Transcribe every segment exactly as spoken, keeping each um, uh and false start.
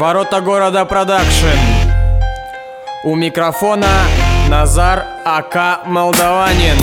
Ворота города продакшн. У микрофона Назар АК Молдаванин.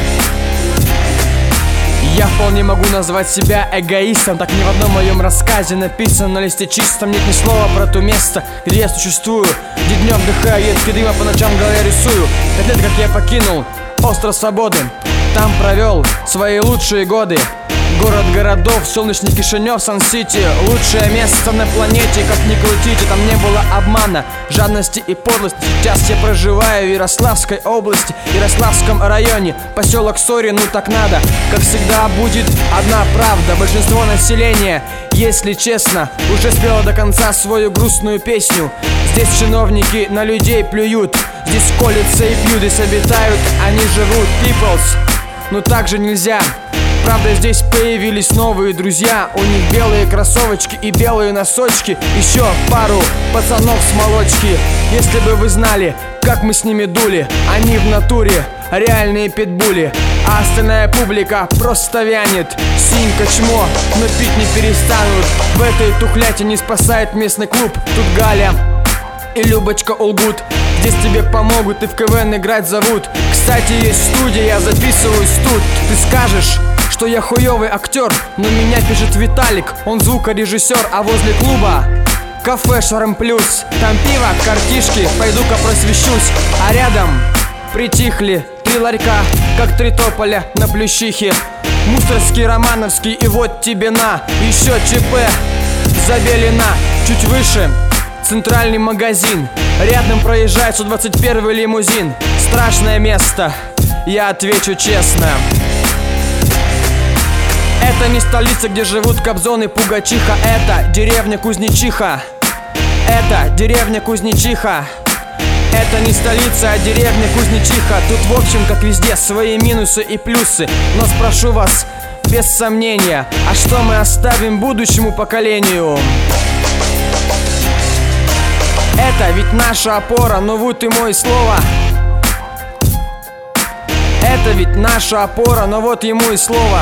Я вполне могу назвать себя эгоистом, так ни в одном моем рассказе написано на листе чистом. Нет ни слова про то место, где я существую, где днем вдыхаю едкий дым, а по ночам в голове рисую. Пять лет, как я покинул остров свободы, там провел свои лучшие годы. Город городов, солнечный Кишинев, Сан-Сити. Лучшее место на планете, как ни крутите. Там не было обмана, жадности и подлости. Сейчас я проживаю в Ярославской области, в Ярославском районе, поселок Сори, ну так надо. Как всегда будет одна правда. Большинство населения, если честно, уже спело до конца свою грустную песню. Здесь чиновники на людей плюют, здесь колются и пьют, здесь обитают, они живут. Peoples, ну так же нельзя. Правда, здесь появились новые друзья. У них белые кроссовочки и белые носочки. Еще пару пацанов с молочки. Если бы вы знали, как мы с ними дули. Они в натуре реальные питбули, а остальная публика просто вянет. Синька, чмо, но пить не перестанут. В этой тухляте не спасает местный клуб. Тут Галя и Любочка Олгут. Здесь тебе помогут и в КВН играть зовут. Кстати, есть студия, я записываюсь тут. Ты скажешь, что я хуёвый актер, но меня пишет Виталик, он звукорежиссер. А возле клуба кафе Шарм Плюс, там пиво, картишки, пойду-ка просвещусь. А рядом притихли три ларька, как три тополя на Плющихе. Мусорский, Романовский, и вот тебе на. Еще ЧП Забелина, чуть выше центральный магазин. Рядом проезжает сто двадцать первый лимузин. Страшное место, я отвечу честно. Это не столица, где живут Кобзон и Пугачиха. Это деревня Кузнечиха. Это деревня Кузнечиха. Это не столица, а деревня Кузнечиха. Тут в общем, как везде, свои минусы и плюсы. Но спрошу вас без сомнения, а что мы оставим будущему поколению? Это ведь наша опора, но вот и мое слово. Это ведь наша опора, но вот ему и слово.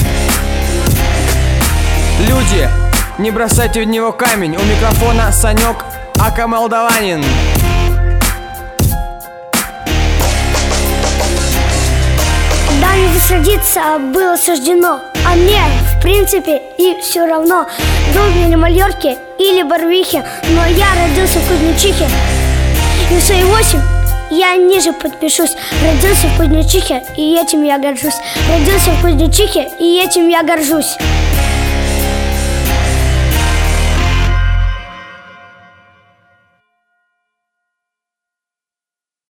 Люди, не бросайте в него камень. У микрофона Санек АК Молдаванин. Да, не засадиться было суждено, а мне, в принципе, и все равно. Был мне на Мальорке или Барвихе, но я родился в Кузнечихе. И в свои восемь я ниже подпишусь. Родился в Кузнечихе, и этим я горжусь. Родился в Кузнечихе, и этим я горжусь.